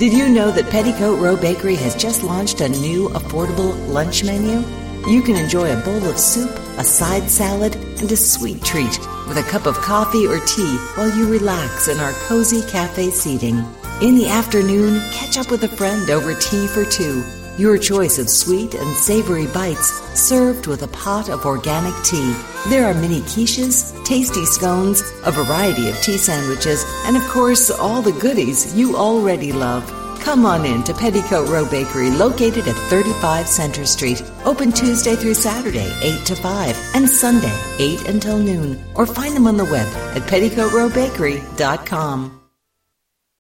Did you know that Petticoat Row Bakery has just launched a new affordable lunch menu? You can enjoy a bowl of soup, a side salad, and a sweet treat with a cup of coffee or tea while you relax in our cozy cafe seating. In the afternoon, catch up with a friend over tea for two. Your choice of sweet and savory bites served with a pot of organic tea. There are mini quiches, tasty scones, a variety of tea sandwiches, and of course, all the goodies you already love. Come on in to Petticoat Row Bakery, located at 35 Center Street. Open Tuesday through Saturday, 8 to 5, and Sunday, 8 until noon. Or find them on the web at petticoatrowbakery.com.